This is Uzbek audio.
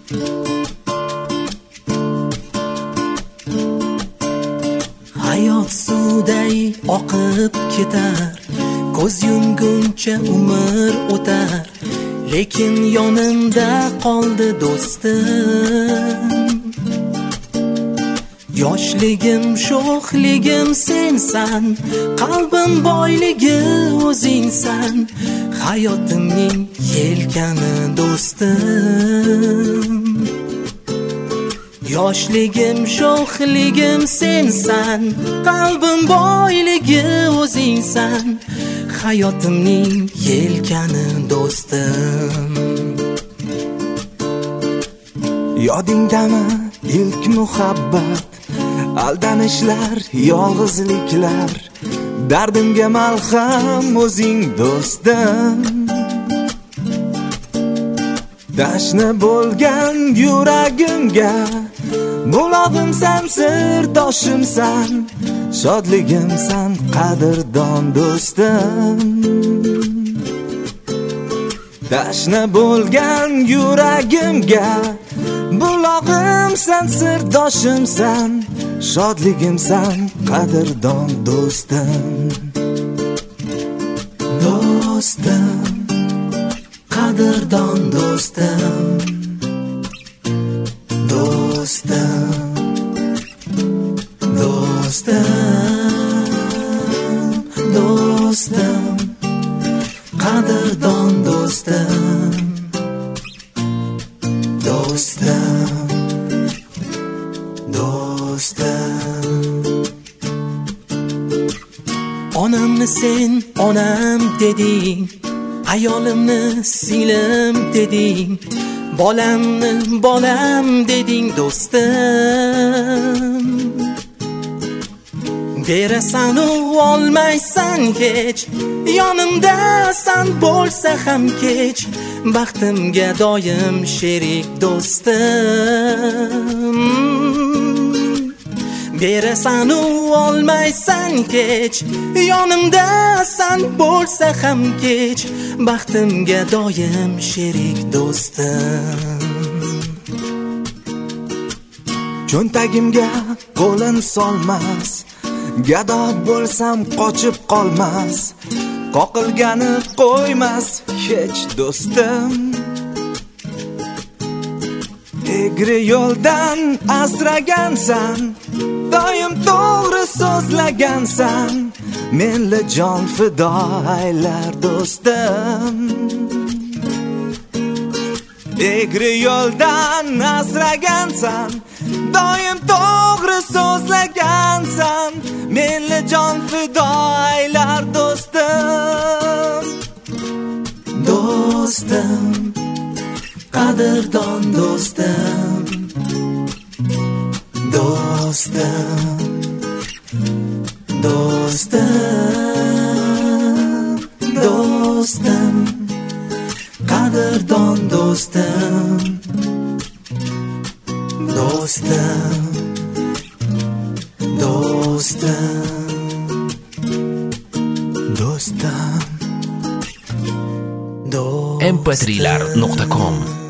Hayot suvday oqib ketar, ko'z yumguncha umr o'tar, lekin yonimda qoldi do'stim. Yoshligim, sho'xligim sensan, qalbim boyligi o'zingsan, hayotimning yelkani do'stim. Yoshligim, sho'xligim sensan, qalbim boyligi o'zingsan, hayotimning yelkani do'stim. Yodingdami ilk muhabbat, aldanishlar, yolg'izliklar, dardimga malham o'zing do'stim. Tashna bo'lgan yuragimga bulog'imsan, sirdoshimsan, shodligimsan, qadrdon do'stim. Tashna bo'lgan yuragimga bulog'imsan, sirdoshimsan, shodligimsan, qadrdon do'stim. Do'stim, qadrdon do'stim. Do'stim, do'stim, do'stim, qadrdon do'stim. Do'stim, do'stim. Onamni sen onam deding, ayolimni singlim deding, bolamni bolam deding do'stim. Berasan u olmaysan hech, yonimdasan bo'lsa ham kech, baxtimga doim sherik do'stim. Berasan u olmaysan kech, yonimdasan bo'lsa ham kech, baxtimga doim sherik do'stim. Cho'ntagimga qo'lin solmas, gado bo'lsam qochib qolmas, qoqilgani qo'ymas hech do'stim. Egri yo'ldan asragansan, doim to'g'ri so'zlagansan, menli jon fido aylar do'stim. Egri yo'ldan asragansan, doim to'g'ri so'zlagansan, menli jon fido aylar do'stim. Do'stim, qadrdon do'stim. Do'stim, do'stim, do'stim, qadrdon do'stim. Do'stim, do'stim, do'stim. mp3lar.com